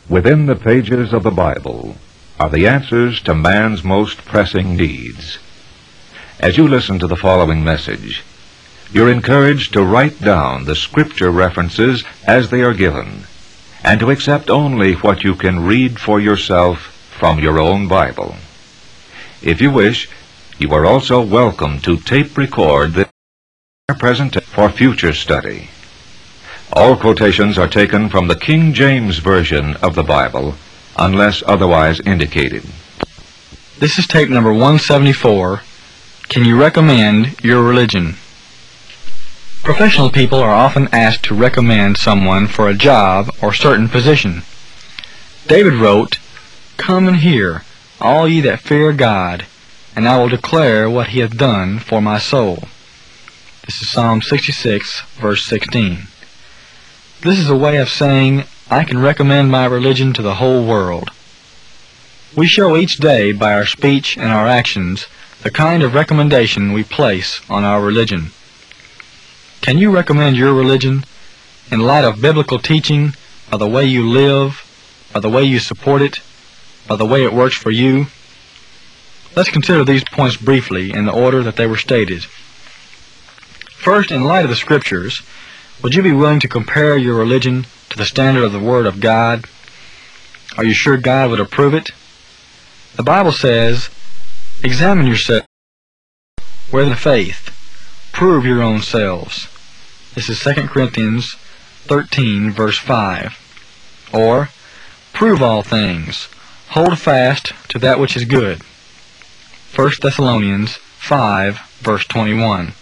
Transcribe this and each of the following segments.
Within the pages of the Bible are the answers to man's most pressing needs. As you listen to the following message, you're encouraged to write down the scripture references as they are given, and to accept only what you can read for yourself from your own Bible. If you wish, you are also welcome to tape record the presentation for future study. All quotations are taken from the King James Version of the Bible, unless otherwise indicated. This is tape number 174. Can you recommend your religion? Professional people are often asked to recommend someone for a job or certain position. David wrote, "Come and hear, all ye that fear God, and I will declare what he hath done for my soul." This is Psalm 66, verse 16. This is a way of saying, I can recommend my religion to the whole world. We show each day by our speech and our actions the kind of recommendation we place on our religion. Can you recommend your religion in light of biblical teaching, by the way you live, by the way you support it, by the way it works for you? Let's consider these points briefly in the order that they were stated. First, in light of the Scriptures, would you be willing to compare your religion to the standard of the Word of God? Are you sure God would approve it? The Bible says, "Examine yourselves whether in faith, prove your own selves." This is 2 Corinthians 13, verse 5. Or, "Prove all things, hold fast to that which is good." 1 Thessalonians 5, verse 21.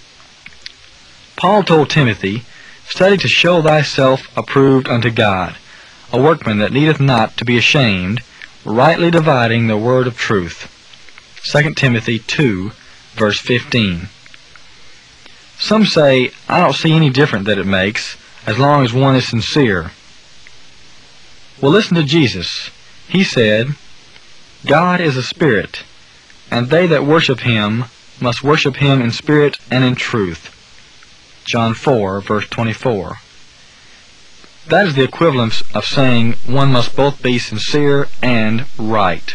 Paul told Timothy, "Study to show thyself approved unto God, a workman that needeth not to be ashamed, rightly dividing the word of truth." 2 Timothy 2, verse 15. Some say, "I don't see any difference that it makes, as long as one is sincere." Well, listen to Jesus. He said, "God is a spirit, and they that worship him must worship him in spirit and in truth." John 4, verse 24. That is the equivalent of saying one must both be sincere and right.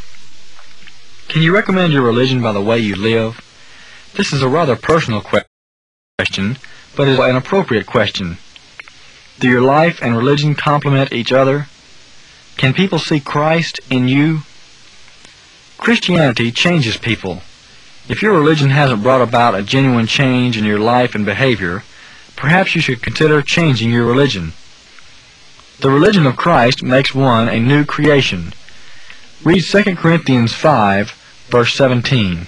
Can you recommend your religion by the way you live? This is a rather personal question, but it is an appropriate question. Do your life and religion complement each other? Can people see Christ in you? Christianity changes people. If your religion hasn't brought about a genuine change in your life and behavior, perhaps you should consider changing your religion. The religion of Christ makes one a new creation. Read 2 Corinthians 5, verse 17.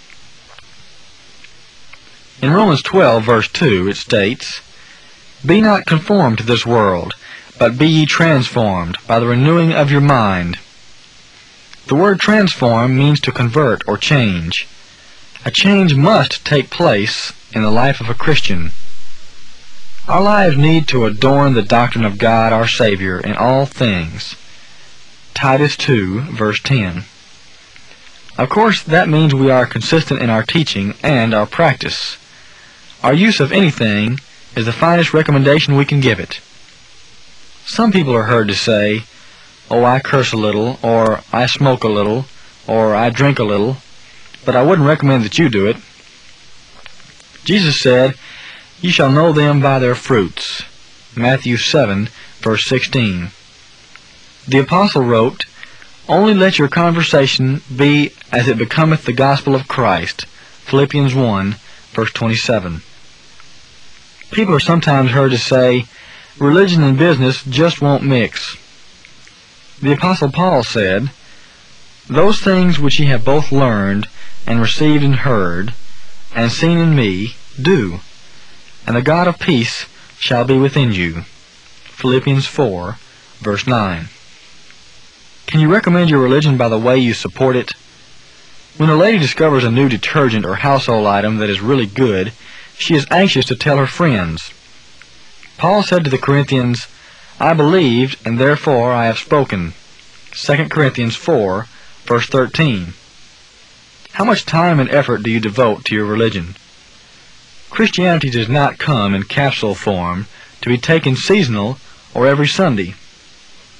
In Romans 12, verse 2, it states, "Be not conformed to this world, but be ye transformed by the renewing of your mind." The word transform means to convert or change. A change must take place in the life of a Christian. Our lives need to adorn the doctrine of God our Savior in all things. Titus 2, verse 10. Of course, that means we are consistent in our teaching and our practice. Our use of anything is the finest recommendation we can give it. Some people are heard to say, "Oh, I curse a little," or "I smoke a little," or "I drink a little," but I wouldn't recommend that you do it. Jesus said, "Ye shall know them by their fruits." Matthew 7, verse 16. The apostle wrote, "Only let your conversation be as it becometh the gospel of Christ." Philippians 1, verse 27. People are sometimes heard to say, "Religion and business just won't mix." The apostle Paul said, "Those things which ye have both learned, and received and heard, and seen in me, do, and the God of peace shall be within you." Philippians 4, verse 9. Can you recommend your religion by the way you support it? When a lady discovers a new detergent or household item that is really good, she is anxious to tell her friends. Paul said to the Corinthians, "I believed, and therefore I have spoken." 2 Corinthians 4, verse 13. How much time and effort do you devote to your religion? Christianity does not come in capsule form to be taken seasonal or every Sunday.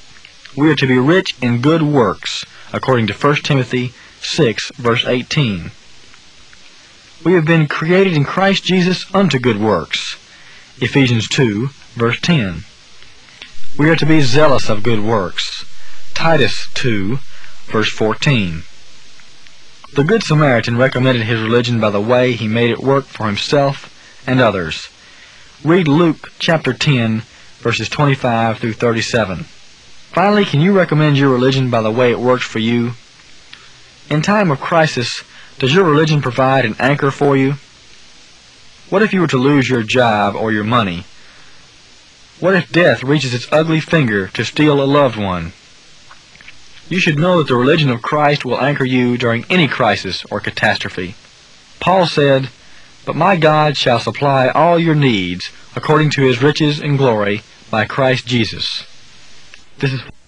We are to be rich in good works, according to 1 Timothy 6, verse 18. We have been created in Christ Jesus unto good works, Ephesians 2, verse 10. We are to be zealous of good works, Titus 2, verse 14. The Good Samaritan recommended his religion by the way he made it work for himself and others. Read Luke chapter 10, verses 25 through 37. Finally, can you recommend your religion by the way it works for you? In time of crisis, does your religion provide an anchor for you? What if you were to lose your job or your money? What if death reaches its ugly finger to steal a loved one? You should know that the religion of Christ will anchor you during any crisis or catastrophe. Paul said, "But my God shall supply all your needs according to his riches and glory by Christ Jesus." This is